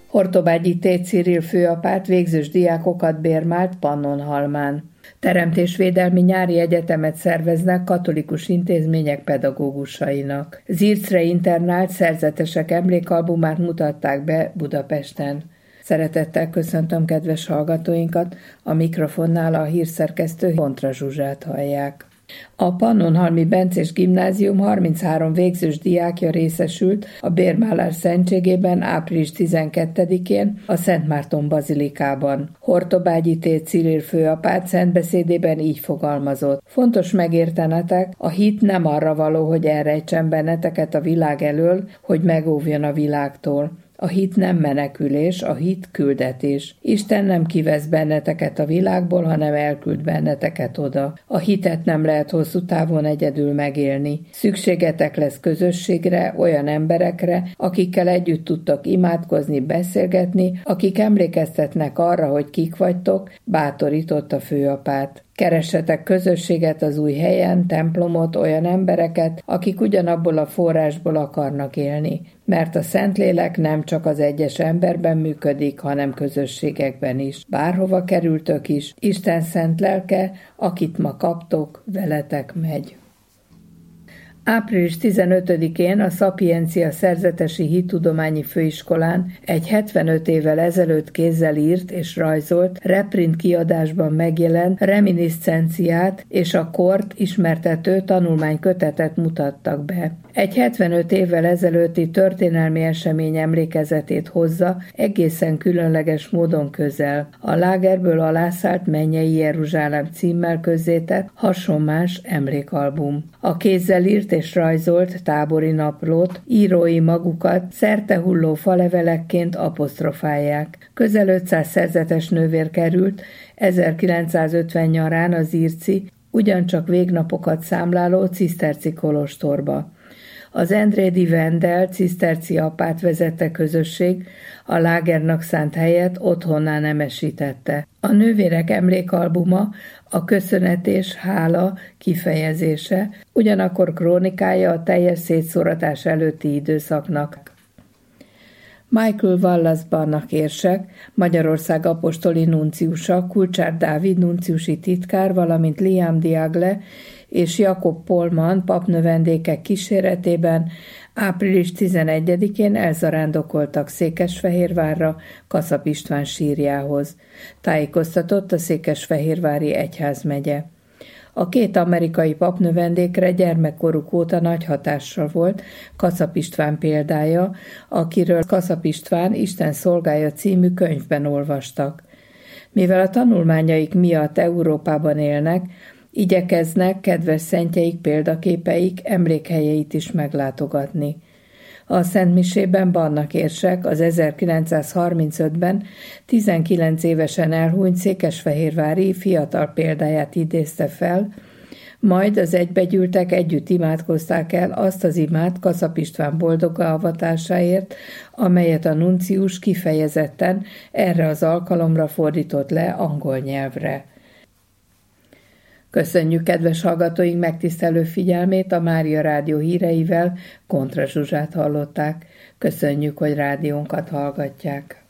Hortobágyi T. Cyril főapát végzős diákokat bérmált Pannonhalmán. Teremtésvédelmi nyári egyetemet szerveznek katolikus intézmények pedagógusainak. Zircre internált szerzetesek emlékalbumát mutatták be Budapesten. Szeretettel köszöntöm kedves hallgatóinkat, a mikrofonnál a hírszerkesztő Kontra Zsuzsát hallják. A Pannonhalmi Bencés Gimnázium 33 végzős diákja részesült a bérmálás szentségében április 12-én a Szent Márton bazilikában. Hortobágyi T. Cyril főapát szentbeszédében így fogalmazott: fontos megértenetek, a hit nem arra való, hogy elrejtsen benneteket a világ elől, hogy megóvjon a világtól. A hit nem menekülés, a hit küldetés. Isten nem kivesz benneteket a világból, hanem elküld benneteket oda. A hitet nem lehet hosszú távon egyedül megélni. Szükségetek lesz közösségre, olyan emberekre, akikkel együtt tudtok imádkozni, beszélgetni, akik emlékeztetnek arra, hogy kik vagytok, bátorított a főapát. Keressetek közösséget az új helyen, templomot, olyan embereket, akik ugyanabból a forrásból akarnak élni. Mert a Szentlélek nem csak az egyes emberben működik, hanem közösségekben is. Bárhova kerültök is, Isten szent lelke, akit ma kaptok, veletek megy. Április 15-én a Szapiencia Szerzetesi Hittudományi Főiskolán egy 75 évvel ezelőtt kézzel írt és rajzolt, reprint kiadásban megjelent reminiscenciát és a kort ismertető tanulmánykötetet mutattak be. Egy 75 évvel ezelőtti történelmi esemény emlékezetét hozza egészen különleges módon közel. A lágerből alászállt Mennyei Jeruzsálem címmel közzétett hasonmás emlékalbum. A kézzel írt és rajzolt tábori naplót írói magukat szertehulló falevelekként apostrofálják. Közel 500 szerzetes nővér került 1950 nyarán az írci, ugyancsak végnapokat számláló ciszterci kolostorba. Az Endrédi Vendel ciszterci apát vezette közösség a lágernak szánt helyet otthonná nemesítette. A nővérek emlékalbuma a köszönet és hála kifejezése, ugyanakkor krónikája a teljes szétszóratás előtti időszaknak. Michael Wallace Barnak érsek, Magyarország apostoli nunciusa, Kulcsár Dávid nunciusi titkár, valamint Liam Diagle és Jakob Polman papnövendékek kíséretében április 11-én elzarándokoltak Székesfehérvárra Kaszab István sírjához. Tájékoztatott a Székesfehérvári egyházmegye. A két amerikai papnövendékre gyermekkoruk óta nagy hatással volt Kaszab István példája, akiről Kaszab István Isten szolgája című könyvben olvastak. Mivel a tanulmányaik miatt Európában élnek, igyekeznek kedves szentjeik példaképeik emlékhelyeit is meglátogatni. A szentmisében Barnak érsek az 1935-ben 19 évesen elhunyt székesfehérvári fiatal példáját idézte fel, majd az egybegyűltek együtt imádkozták el azt az imát Kaszab István boldog avatásáért, amelyet a nuncius kifejezetten erre az alkalomra fordított le angol nyelvre. Köszönjük kedves hallgatóink megtisztelő figyelmét, a Mária Rádió híreivel Kontra Zsuzsát hallották. Köszönjük, hogy rádiónkat hallgatják.